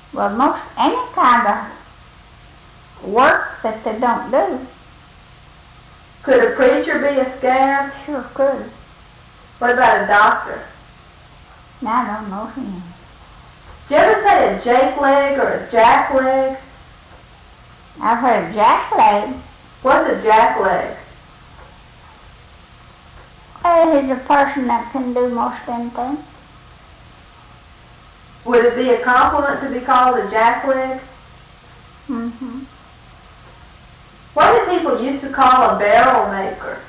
Well, most any kind of work that they don't do. Could a preacher be a scab? Sure could. What about a doctor? Now I don't know him. Did you ever say a Jake leg or a jack leg? I've heard jack leg. What's a jack leg? He's a person that can do most anything. Would it be a compliment to be called a jack leg? Mm-hmm. What did people used to call a barrel maker?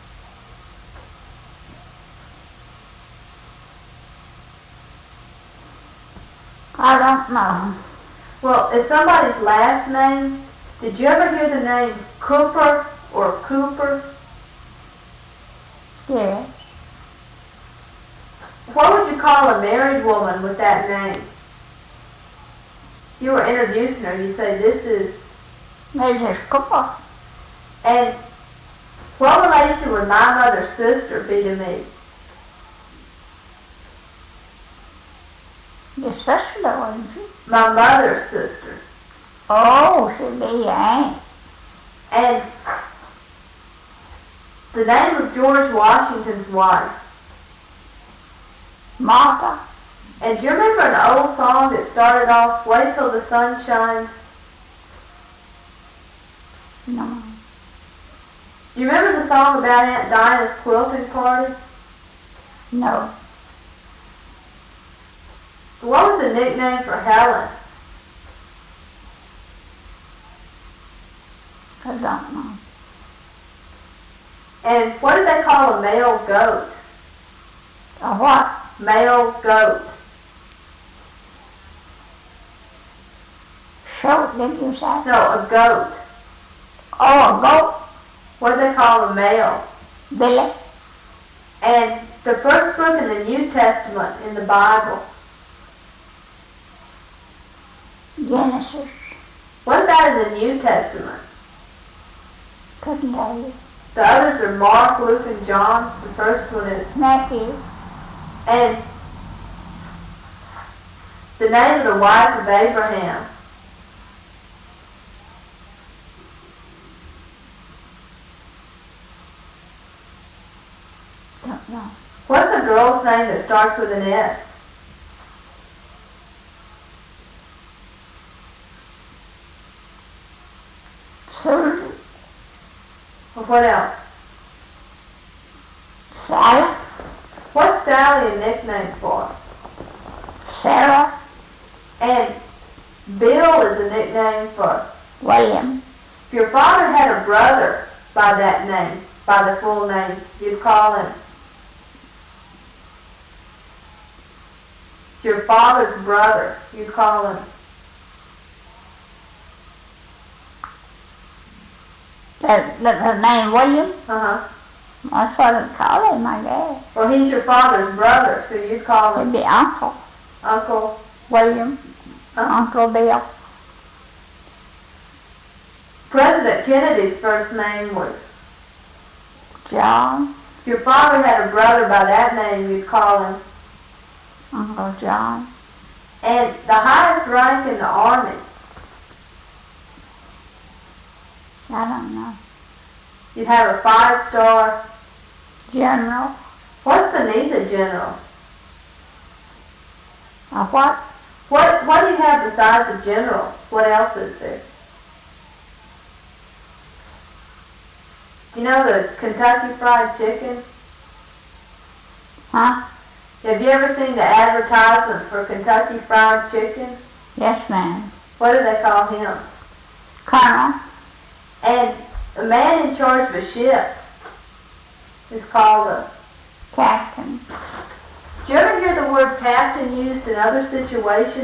I don't know. Well, is somebody's last name? Did you ever hear the name Cooper or Cooper? Yes. What would you call a married woman with that name? You were introducing her. You say, this is... Mrs. Cooper. And what relation would my mother's sister be to me? Your sister, wasn't she? My mother's sister. Oh, she'd be your aunt. And the name of George Washington's wife. Martha. And do you remember an old song that started off, wait till the sun shines? No. Do you remember the song about Aunt Dinah's quilting party? No. What was the nickname for Helen? I don't know. And what did they call a male goat? A what? Male goat. Shoat, did you say? No, a goat. Oh, a goat. What do they call a male? Billy. And the first book in the New Testament in the Bible. Genesis. What about in the New Testament? Couldn't tell you. The others are Mark, Luke, and John. The first one is Matthew. And the name of the wife of Abraham. Don't know. What's a girl's name that starts with an S? Susan. Well, what else? Sally. What's Sally a nickname for? Sarah. And Bill is a nickname for... William. If your father had a brother by that name, by the full name, you'd call him... Your father's brother, you'd call him... The name William? Uh-huh. That's what I'd call him, I guess. Well, he's your father's brother, so you'd call him... He'd be Uncle Uncle... William. Huh? Uncle Bill. President Kennedy's first name was... John. If your father had a brother by that name, you'd call him... Uncle John. And the highest rank in the Army, I don't know. you'd have a 5-star... General. What's beneath a general? A what? What do you have besides a general? What else is there? You know the Kentucky Fried Chicken? Huh? Have you ever seen the advertisement for Kentucky Fried Chicken? Yes, ma'am. What do they call him? Colonel. And the man in charge of a ship is called a... Captain. Do you ever hear the word captain used in other situations?